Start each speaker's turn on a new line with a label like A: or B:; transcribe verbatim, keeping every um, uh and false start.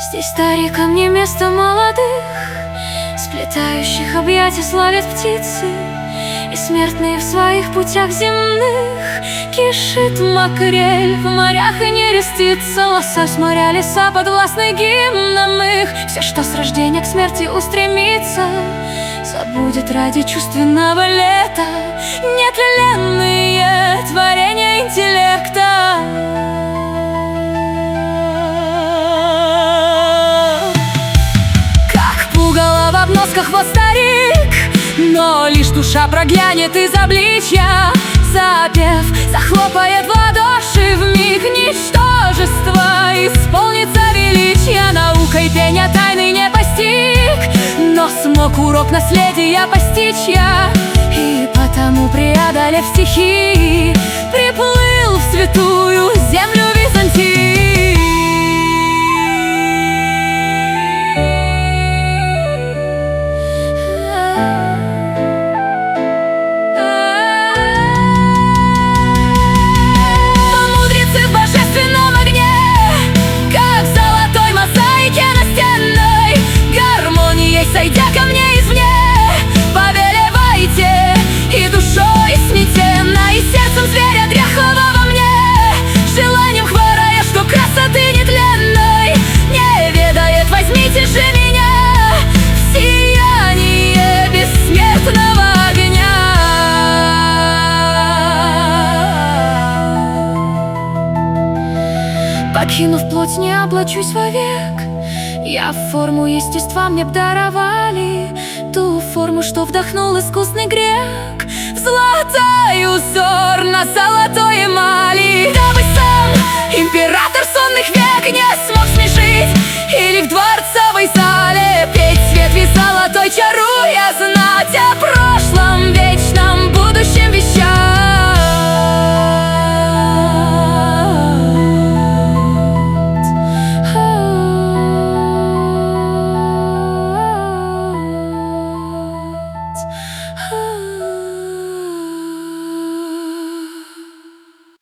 A: Здесь старикам не место молодых, сплетающих объятия славят птицы, и смертные в своих путях земных. Кишит макрель в морях и не рестится, лосось моря, леса подвластны гимнам их. Все, что с рождения к смерти устремится, забудет ради чувственного лета нетленные творения интеллекта. Как пугало в обносках вот старик, но лишь душа проглянет из обличья. Запев захлопает в ладоши, вмиг ничтожество исполнится величия. Наукой пения тайны не постиг, но смог урок наследия постичь я. И потому, преодолев стихии, приплыл в святую землю Византии. Сойдя ко мне извне, повелевайте и душой снетенно, и сердцем зверя дряхлого во мне, желанием хворая, что красоты нетленной не ведает. Возьмите же меня в сияние бессмертного огня. Покинув плоть, не облачусь вовек, я в форму естества мне б даровали, ту форму, что вдохнул искусный грек, в золотой узор на золотой эмали. Дабы сам император сонных век не смог смешить, или в дворцовой зале